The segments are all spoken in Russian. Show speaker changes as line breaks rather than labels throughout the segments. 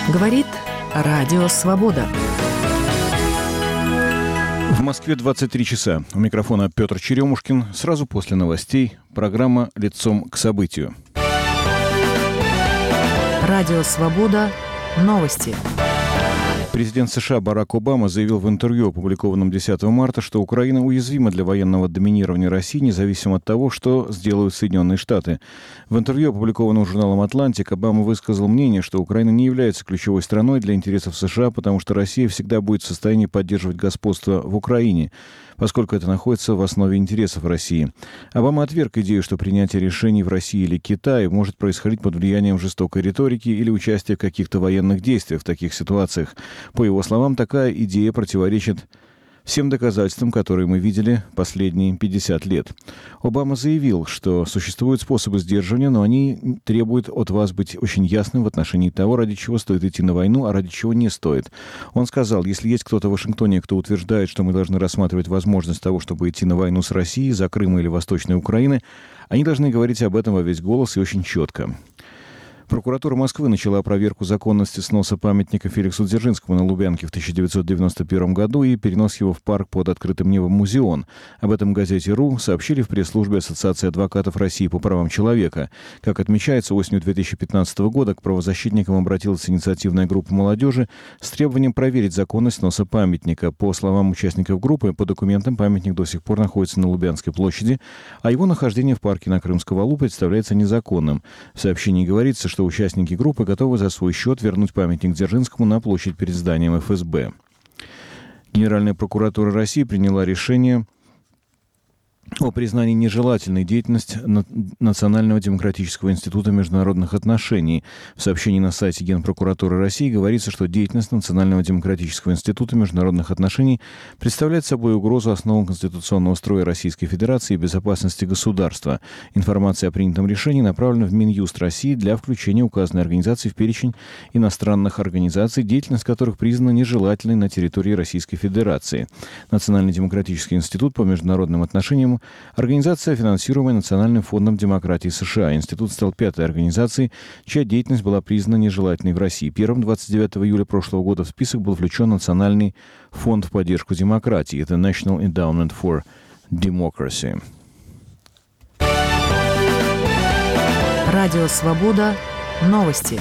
Говорит Радио Свобода.
В Москве 23 часа. У микрофона Петр Черемушкин. Сразу после новостей программа «Лицом к событию».
Радио Свобода. Новости.
Президент США Барак Обама заявил в интервью, опубликованном 10 марта, что Украина уязвима для военного доминирования России, независимо от того, что сделают Соединенные Штаты. В интервью, опубликованном журналом «Атлантик», Обама высказал мнение, что Украина не является ключевой страной для интересов США, потому что Россия всегда будет в состоянии поддерживать господство в Украине, поскольку это находится в основе интересов России. Обама отверг идею, что принятие решений в России или Китае может происходить под влиянием жестокой риторики или участия в каких-то военных действиях в таких ситуациях. По его словам, такая идея противоречит всем доказательствам, которые мы видели последние 50 лет. Обама заявил, что существуют способы сдерживания, но они требуют от вас быть очень ясным в отношении того, ради чего стоит идти на войну, а ради чего не стоит. Он сказал, если есть кто-то в Вашингтоне, кто утверждает, что мы должны рассматривать возможность того, чтобы идти на войну с Россией за Крым или Восточной Украины, они должны говорить об этом во весь голос и очень четко. Прокуратура Москвы начала проверку законности сноса памятника Феликсу Дзержинскому на Лубянке в 1991 году и перенос его в парк под открытым небом «Музеон». Об этом газете «РУ» сообщили в пресс-службе Ассоциации адвокатов России по правам человека. Как отмечается, осенью 2015 года к правозащитникам обратилась инициативная группа молодежи с требованием проверить законность сноса памятника. По словам участников группы, по документам памятник до сих пор находится на Лубянской площади, а его нахождение в парке на Крымском валу представляется незаконным. В сообщении говорится, что участники группы готовы за свой счет вернуть памятник Дзержинскому на площадь перед зданием ФСБ. Генеральная прокуратура России приняла решение о признании нежелательной деятельности Национального демократического института международных отношений. В сообщении на сайте Генпрокуратуры России говорится, что деятельность Национального демократического института международных отношений представляет собой угрозу основам конституционного строя Российской Федерации и безопасности государства. Информация о принятом решении направлена в Минюст России для включения указанной организации в перечень иностранных организаций, деятельность которых признана нежелательной на территории Российской Федерации. Национальный демократический институт по международным отношениям — организация, финансируемая Национальным фондом демократии США. Институт стал пятой организацией, чья деятельность была признана нежелательной в России. Первым 29 июля прошлого года в список был включен Национальный фонд в поддержку демократии. Это National Endowment for Democracy.
Радио Свобода. Новости.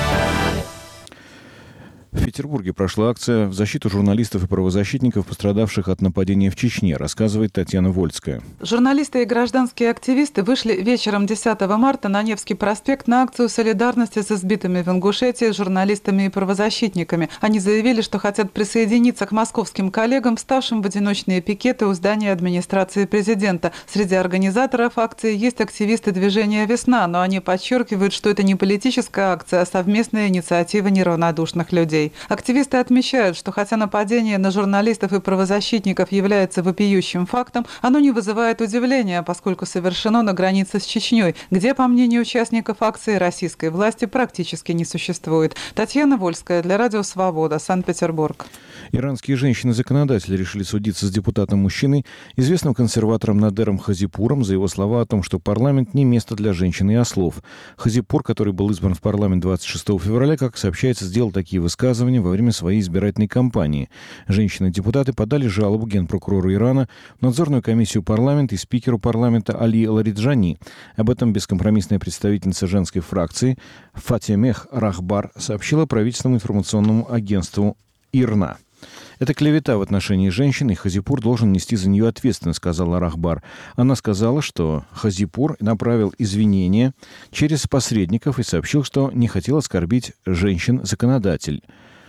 В Петербурге прошла акция в защиту журналистов и правозащитников, пострадавших от нападения в Чечне, рассказывает Татьяна Вольская.
Журналисты и гражданские активисты вышли вечером 10 марта на Невский проспект на акцию солидарности с избитыми в Ингушетии журналистами и правозащитниками. Они заявили, что хотят присоединиться к московским коллегам, вставшим в одиночные пикеты у здания администрации президента. Среди организаторов акции есть активисты движения «Весна», но они подчеркивают, что это не политическая акция, а совместная инициатива неравнодушных людей. Активисты отмечают, что хотя нападение на журналистов и правозащитников является вопиющим фактом, оно не вызывает удивления, поскольку совершено на границе с Чечней, где, по мнению участников акции, российской власти практически не существует. Татьяна Вольская для Радио Свобода, Санкт-Петербург.
Иранские женщины-законодатели решили судиться с депутатом-мужчиной, известным консерватором Надером Хазипуром, за его слова о том, что парламент не место для женщин и ослов. Хазипур, который был избран в парламент 26 февраля, как сообщается, сделал такие высказывания во время своей избирательной кампании. Женщины-депутаты подали жалобу генпрокурору Ирана, в надзорную комиссию парламента и спикеру парламента Али Лариджани. Об этом бескомпромиссная представительница женской фракции Фатемех Рахбар сообщила правительственному информационному агентству ИРНА. Это клевета в отношении женщин, и Хазипур должен нести за нее ответственность, сказала Рахбар. Она сказала, что Хазипур направил извинения через посредников и сообщил, что не хотел оскорбить женщин-законодателей.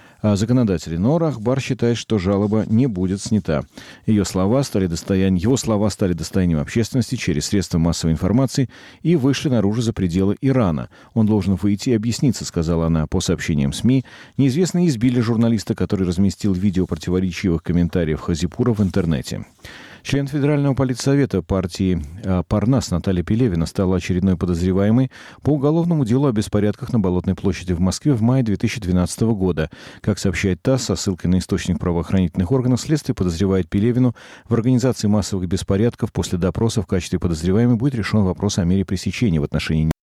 Но Рахбар считает, что жалоба не будет снята. Его слова стали достоянием общественности через средства массовой информации и вышли наружу за пределы Ирана. Он должен выйти и объясниться, сказала она. По сообщениям СМИ, неизвестные избили журналиста, который разместил видео противоречивых комментариев Хазипура в интернете. Член Федерального политсовета партии «Парнас» Наталья Пелевина стала очередной подозреваемой по уголовному делу о беспорядках на Болотной площади в Москве в мае 2012 года. Как сообщает ТАСС, со ссылкой на источник правоохранительных органов, следствие подозревает Пелевину в организации массовых беспорядков. После допроса в качестве подозреваемой будет решен вопрос о мере пресечения в отношении